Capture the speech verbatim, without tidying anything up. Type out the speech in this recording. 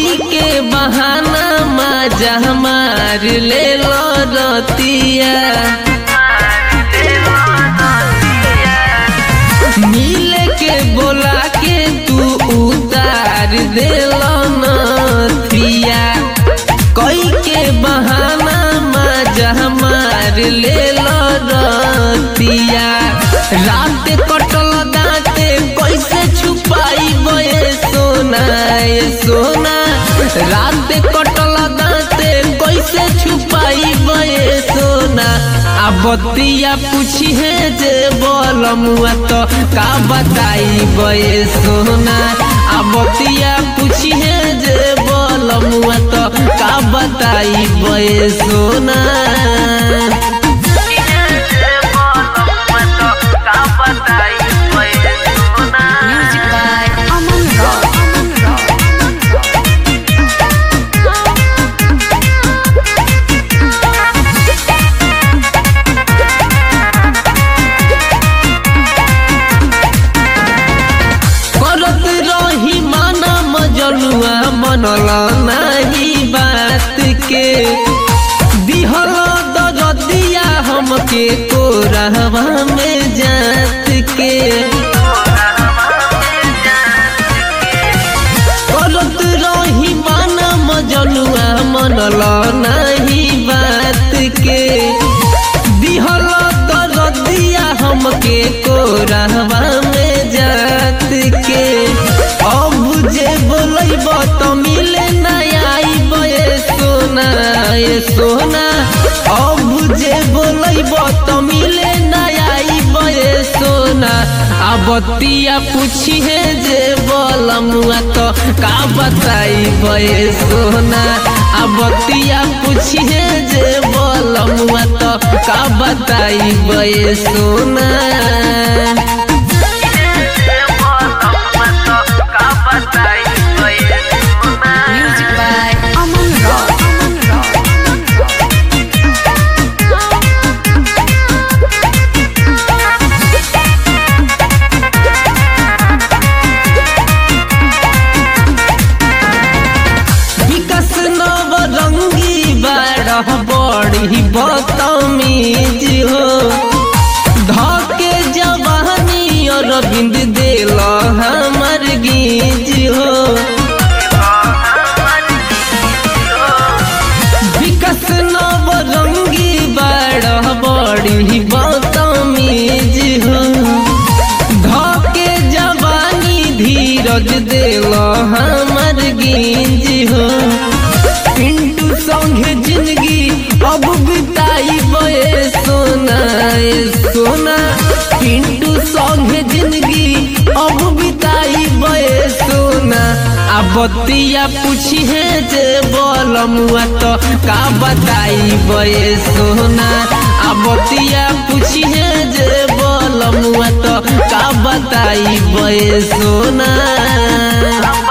कोई के बहाना मजा मार ले लो रतिया, मिल के बोला के तू उतार दे लो नथिया। कोई के बहाना मजा मार ले लो रतिया, रात कटल दाते कैसे छुपाई बे सोना ये सोना, रात कटल दाते कैसे छुपाई बे सोना। आ बतिया पूछी है जे बोलमुआ तो का बताई बे सोना, आ बतिया पूछी है जे बोलमुआ तो का बताई बे सोना। मनला नहीं बात के दिहल दरदिया हमके कोरहवा में जात के, करत रही माना मजनुआ मनला नहीं बात के दिहल दरदिया हमके कोरहवा में जात के। अब जे बोलब तो मिले नई बे सोना ये सोना, अब जे बोलब तो मिले नई बे सोना। आ बतिया पूछी है जे बोलमुआ तो का बताई बे सोना, आ बतिया पूछी है जे बोलमुआ तो का बताई बे सोना। बड़ी बदतमीज हो धके जवानी और बिंद दिल हमर गीज हो, विकस नव रंगी बड़ बड़ी बदतमीज हो धके जवानी धीरज दिल हमर गीज हो। पिंटू संगे जिंदगी अब बिताई बे सोना ये सोना, पिंटू संगे जिंदगी अब बिताई बे सोना। आ बतिया पूछी है जे बोलमुआ तो का बताई बे सोना, आ बतिया पूछी है जे बोलमुआ तो का बताई बे सोना।